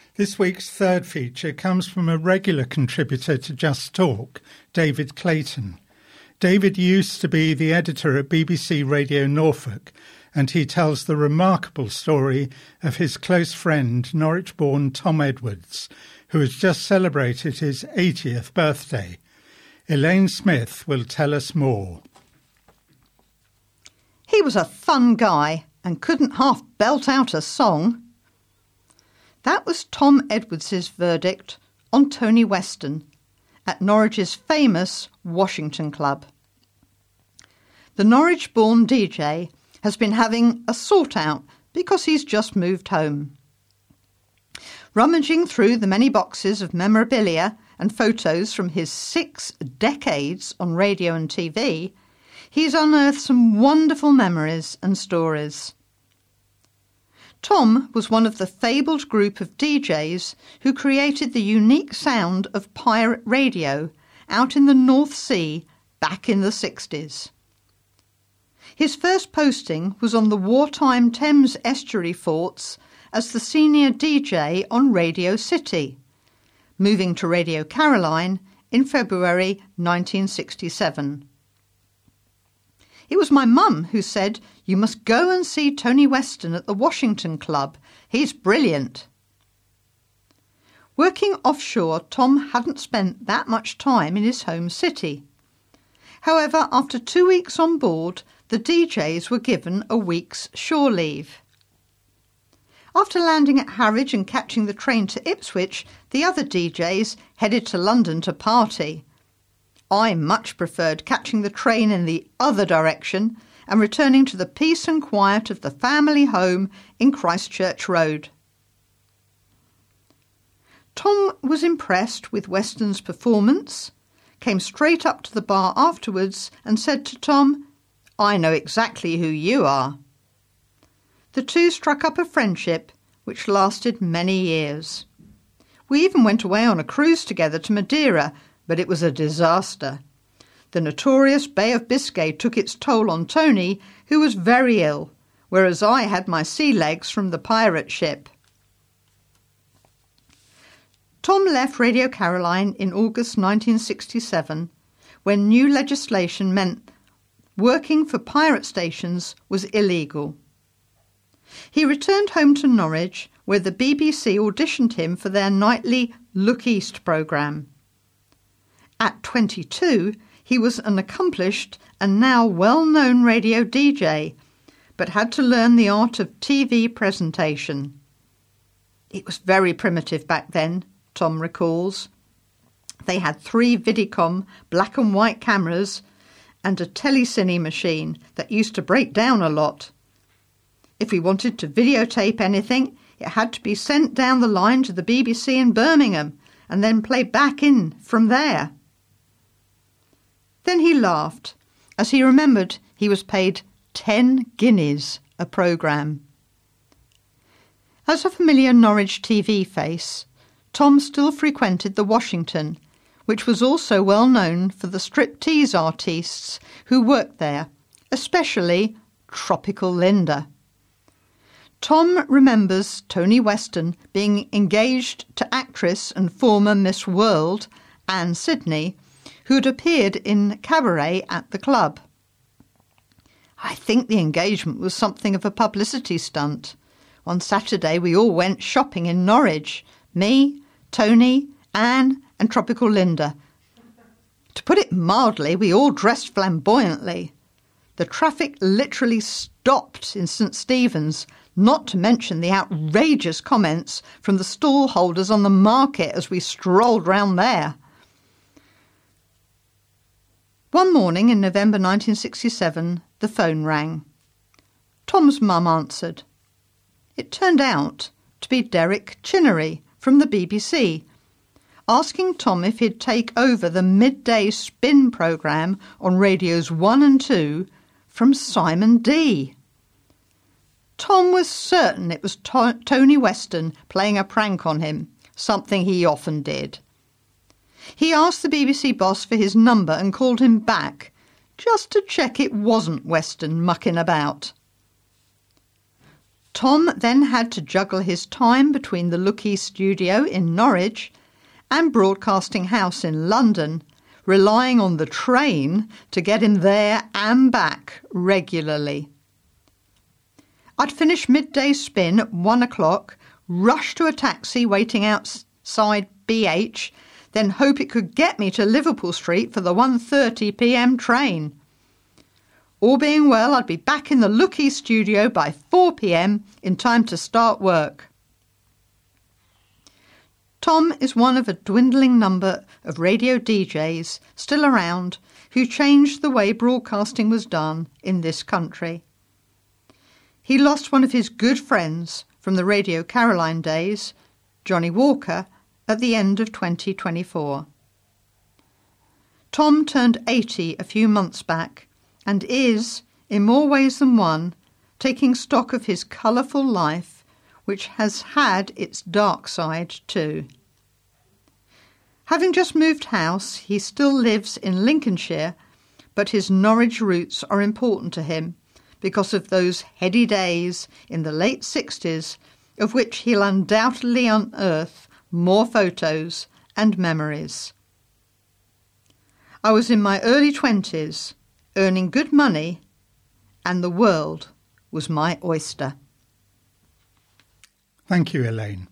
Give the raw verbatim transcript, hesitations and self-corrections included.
This week's third feature comes from a regular contributor to Just Talk, David Clayton. David used to be the editor at B B C Radio Norfolk, and he tells the remarkable story of his close friend, Norwich-born Tom Edwards, who has just celebrated his eightieth birthday. Elaine Smith will tell us more. He was a fun guy and couldn't half belt out a song. That was Tom Edwards's verdict on Tony Weston at Norwich's famous Washington Club. The Norwich-born D J has been having a sort-out because he's just moved home. Rummaging through the many boxes of memorabilia and photos from his six decades on radio and T V, he's unearthed some wonderful memories and stories. Tom was one of the fabled group of D Js who created the unique sound of pirate radio out in the North Sea back in the sixties. His first posting was on the wartime Thames estuary forts as the senior D J on Radio City, moving to Radio Caroline in February nineteen sixty-seven. It was my mum who said, "You must go and see Tony Weston at the Washington Club. He's brilliant." Working offshore, Tom hadn't spent that much time in his home city. However, after two weeks on board, the D Js were given a week's shore leave. After landing at Harwich and catching the train to Ipswich, the other D Js headed to London to party. I much preferred catching the train in the other direction and returning to the peace and quiet of the family home in Christchurch Road. Tom was impressed with Weston's performance, came straight up to the bar afterwards and said to Tom, "I know exactly who you are." The two struck up a friendship which lasted many years. We even went away on a cruise together to Madeira, but it was a disaster. The notorious Bay of Biscay took its toll on Tony, who was very ill, whereas I had my sea legs from the pirate ship. Tom left Radio Caroline in August nineteen sixty-seven, when new legislation meant working for pirate stations was illegal. He returned home to Norwich, where the B B C auditioned him for their nightly Look East programme. At twenty-two, he was an accomplished and now well-known radio D J, but had to learn the art of T V presentation. It was very primitive back then, Tom recalls. They had three Vidicom black and white cameras and a telecine machine that used to break down a lot. If we wanted to videotape anything, it had to be sent down the line to the B B C in Birmingham and then played back in from there. Then he laughed, as he remembered he was paid ten guineas a programme. As a familiar Norwich T V face, Tom still frequented the Washington, which was also well known for the striptease artists who worked there, especially Tropical Linda. Tom remembers Tony Weston being engaged to actress and former Miss World, Anne Sidney, who had appeared in Cabaret at the club. I think the engagement was something of a publicity stunt. On Saturday we all went shopping in Norwich, me, Tony, Anne and Tropical Linda. To put it mildly, we all dressed flamboyantly. The traffic literally stopped in St Stephen's, not to mention the outrageous comments from the stall holders on the market as we strolled round there. One morning in November nineteen sixty-seven, the phone rang. Tom's mum answered. It turned out to be Derek Chinnery from the B B C, asking Tom if he'd take over the midday spin programme on radios one and two from Simon D. Tom was certain it was to- Tony Weston playing a prank on him, something he often did. He asked the B B C boss for his number and called him back, just to check it wasn't Weston mucking about. Tom then had to juggle his time between the Look East studio in Norwich and Broadcasting House in London, relying on the train to get him there and back regularly. I'd finish midday spin at one o'clock, rush to a taxi waiting outside B H, then hope it could get me to Liverpool Street for the one thirty p m train. All being well, I'd be back in the Look East studio by four p m in time to start work. Tom is one of a dwindling number of radio D Js still around who changed the way broadcasting was done in this country. He lost one of his good friends from the Radio Caroline days, Johnny Walker, at the end of twenty twenty-four. Tom turned eighty a few months back and is, in more ways than one, taking stock of his colourful life, which has had its dark side too. Having just moved house, he still lives in Lincolnshire, but his Norwich roots are important to him because of those heady days in the late sixties, of which he'll undoubtedly unearth more photos and memories. I was in my early twenties, earning good money, and the world was my oyster. Thank you, Elaine.